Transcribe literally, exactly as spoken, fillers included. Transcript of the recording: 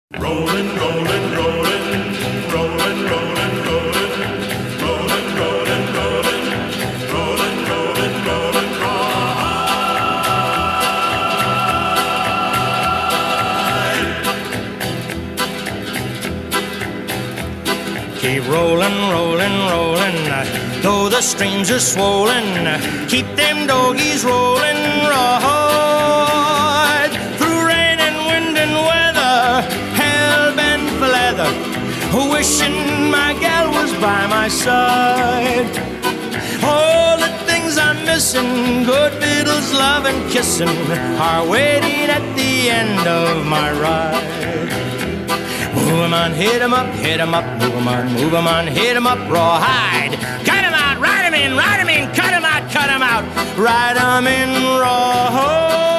Rolling, rolling, rolling, rolling, rolling, rolling, rolling, rolling, rolling, rolling, rolling, rolling, ride. Keep rolling, rolling, rolling, though the streams are swollen. Keep them doggies rolling, right through rain and wind and weather, hell bent for leather, wishing my gal was by my side. All the things I'm missing, good fiddles, love and kissing, are waiting at the end of my ride. Move 'em on, hit 'em up, hit 'em up, move 'em on, move 'em on, hit 'em up, rawhide. Cut 'em out, ride 'em in, ride 'em in, cut 'em out, cut 'em out, ride 'em in, rawhide.